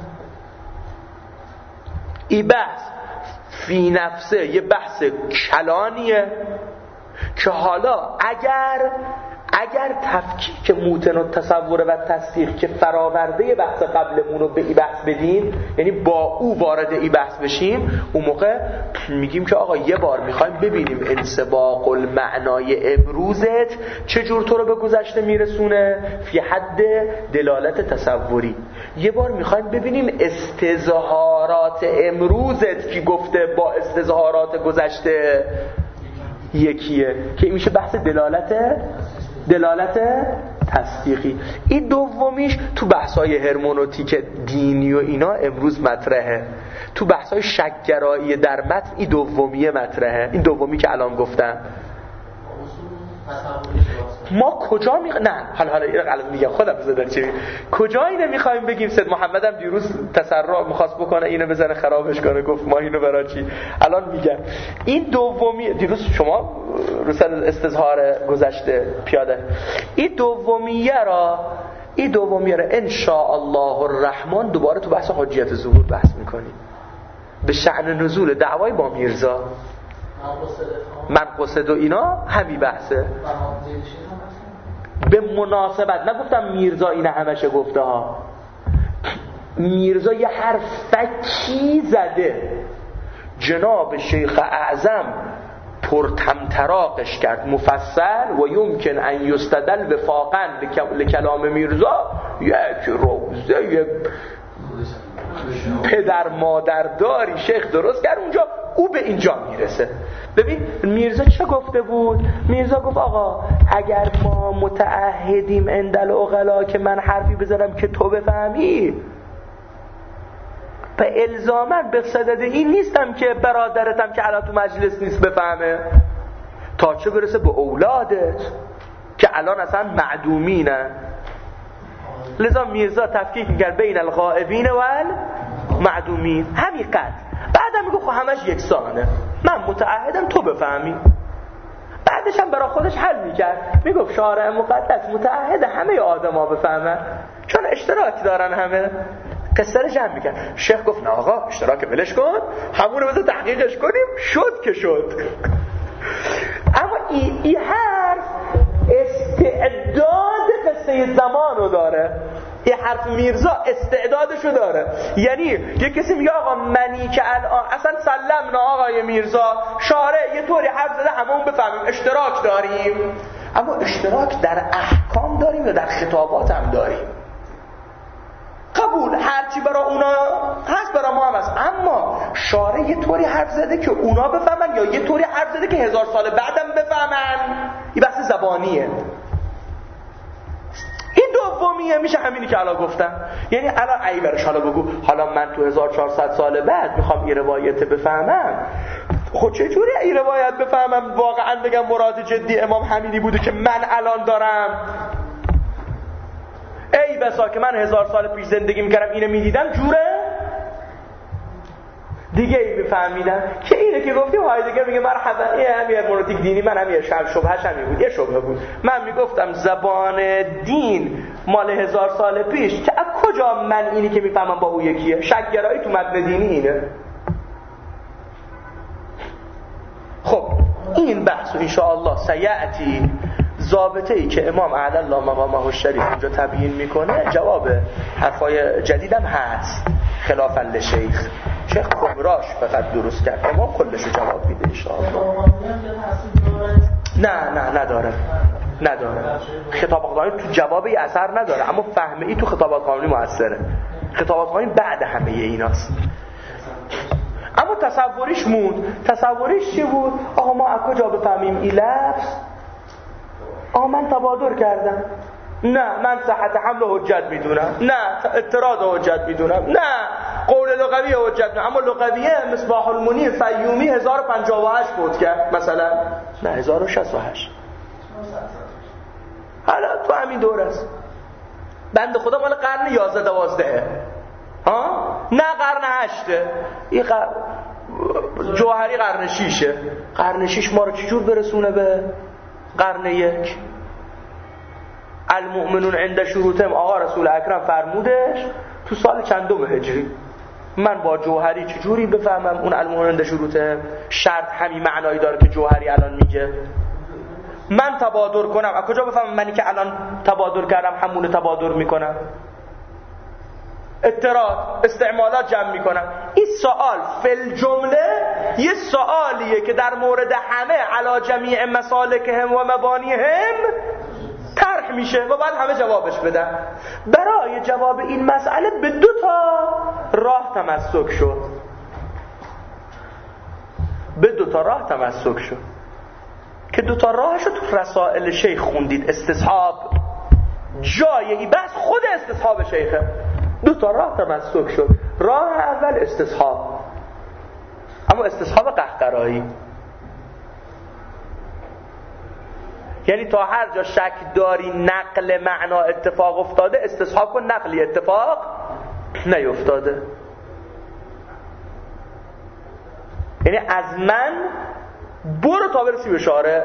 این بحث فی نفسه یه بحث کلانیه که حالا اگر اگر تفکیک موتن و تصور و تصدیق که فراورده بحث قبلمون رو به این بحث بدیم، یعنی با او وارد این بحث بشیم، اون موقع میگیم که آقا یه بار میخوایم ببینیم انسباق المعنای امروزت چجور تو رو به گذشته میرسونه فی حد دلالت تصوری. یه بار میخوایم ببینیم استظهارات امروزت که گفته با استظهارات گذشته یکیه، که میشه بحث دلالت دلالت تصدیقی. این دومیش تو بحث‌های هرمنوتیک دینی و اینا امروز مطرحه، تو بحث‌های شک‌گرایی در متن این دومیه مطرحه، این دومی که الان گفتم. ما کجا می نه حالا حالا اینو الان میگم خودم بذار چی کجا اینو می‌خوایم بگیم؟ سید محمد هم دیروز تسرع می‌خواست بکنه اینو بزنه خرابش کنه، گفت ما اینو برای چی الان میگم. این دومی دیروز شما رسل استظهار گذشته پیاده، این دومیه را این دومیه را ان شاء الله الرحمن دوباره تو بحث حجیت ظهور بحث می‌کنیم به شأن نزول دعوای با میرزا. من قصد و اینا همین بحثه به مناسبت. نگفتم میرزا این همشه گفته ها، میرزا یه حرف فکی زده، جناب شیخ اعظم پرتمطراقش کرد مفصل و یمکن ان یستدل وفاقا لکلام میرزا، یک روزه یک پدر مادرداری شیخ درست کرد اونجا، او به اینجا میرسه. ببین میرزا چه گفته بود؟ میرزا گفت آقا اگر ما متعهدیم اندل عقلا که من حرفی بزنم که تو بفهمی، به الزاما به صدد این نیستم که برادرتم که الان تو مجلس نیست بفهمه، تا چه برسه به اولادت که الان اصلا معدومینن. لذا میرزا تفکیک میکرد بین الغائبین و المعدومین، همین قد. بعدم میگه خب همش یکسانه، من متعهدم تو بفهمی. بعدش هم برای خودش حل میکرد، میگفت شارع مقدس متعهد همه آدما بفهمن چون اشتراک دارن همه. قصه رو جمع میکرد. شیخ گفت نه آقا اشتراک ولش کن، همون رو بذار تحقیقش کنیم، شد که شد. اما این ای حرف استعداد قصه زمان رو داره. این حرف میرزا استعدادشو داره. یعنی یه کسی میگه آقا منی که الان اصلا سلمنا آقای میرزا شارع یه طوری حرف زده همون بفهمیم، اشتراک داریم. اما اشتراک در احکام داریم و در خطابات هم داریم. قبول، هرچی برای اونا هست برای ما هم هست، اما شارع یه طوری حرف زده که اونا بفهمن یا یه طوری حرف زده که هزار سال بعدم بفهمن. این بحث زبانیه. این دومیه میشه همینی که الان گفتم. یعنی الان ای برش حالا بگو حالا من تو هزار و چهارصد سال بعد میخوام این روایت بفهمم، خود چه جوری این روایت بفهمم واقعا بگم مراد جدی امام همینی بوده که من الان دارم؟ ای بسا که من هزار سال پیش زندگی میکردم اینو میدیدم جوره دیگه ای بفهمیدم که اینه که گفتیم هایدگر میگه مرحبا این همین مونوتیک دینی، من همین شبهش همین بود، یه شبهه بود. من میگفتم زبان دین مال هزار سال پیش که از کجا من اینی که میفهمم با او یکیه؟ شکگرایی تو متن دینی اینه. خب این بحث و انشاءالله سیأتی ضابطه ای که امام اعلی الله مقامه الشریف اونجا تبیین میکنه جواب حرفای جدیدم هست خلافا لشیخ. شیخ کبراش فقط درست کرد، امام کلشو جواب میده انشاءالله. نه نه نداره نداره خطابات قانونی تو جواب ای اثر نداره، اما فهم ای تو خطابات قانونی موثره. خطابات قانونی بعد همه ایناست. اما تصوریش موند. تصوریش چی بود؟ آقا ما از کجا بفهمیم این لفظ؟ آقا من تبادر کردم، نه من صحت حمل حجت میدونم، نه اعتراض حجت میدونم، نه قول لغوی حجت میدونم، اما لغویه مصباح المنیر فیومی هزار و پنجاه و هشت بود کرد مثلا، نه هزار و شصت و هشت. حالا تو همین دور است. بند خدا مال قرن یازده دوازده ها، نه قرن هشته. این قرن جوهری قرن شیشه. قرن شیش ما رو چجور برسونه به قرن یک؟ المؤمنون عند شروطهم آقا رسول اکرم فرمودش تو سال چندم هجری. من با جوهری چجوری بفهمم اون المؤمنون عند شروطهم شرط همین معنایی داره که جوهری الان میگه؟ من تبادر کنم از کجا بفهمم منی که الان تبادر کردم همون تبادر میکنم؟ اعتراض استعمالات جمع میکنم. این سوال فل جمله یه سوالیه که در مورد همه علی جمیع مسالکهم و مبانیهم طرح میشه و بعد همه جوابش بدن. برای جواب این مسئله به دو تا راه تمسک شد. به دو تا راه تمسک شد که دو تا راهشو تو رسائل شیخ خوندید. استصحاب جای این بحث خود استصحاب شیخه. دو تا راه تمسک شد. راه اول استصحاب، اما استصحاب قهقرایی، یعنی تا هر جا شک داری نقل معنا اتفاق افتاده استصحاب کن نقلی اتفاق نیفتاده. یعنی از من برو تا برسی به شارع.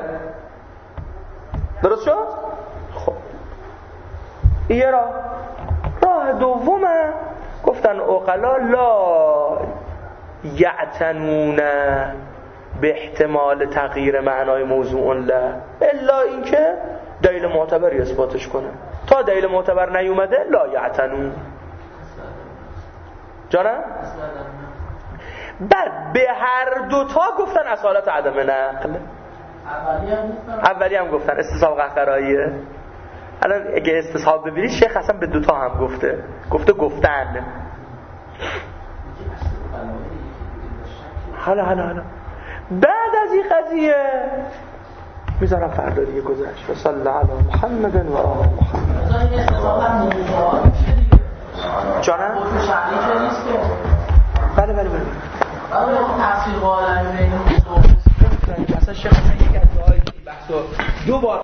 درست شد؟ خب یه راه. راه دومه گفتن عقلا لا یعتنون به احتمال تغییر معنای موضوع لا الا اینکه دلیل معتبری اثباتش کنه. تا دلیل معتبر نیومده لا یعتنون. جانم؟ بعد به هر دوتا گفتن اصالت عدم نقل. اولی هم گفتن استصحاب قهقراییه. الان اگه استصحاب ببینید شیخ اصلا به دوتا هم گفته گفته گفتن. حالا حالا حالا بعد از این قضیه میذارم فردا دیگه گذشت. و صلی الله علی محمد و آل محمد. جانم؟ بله بله بله. اصلا شیخ یک از دعایی بحثو دو بار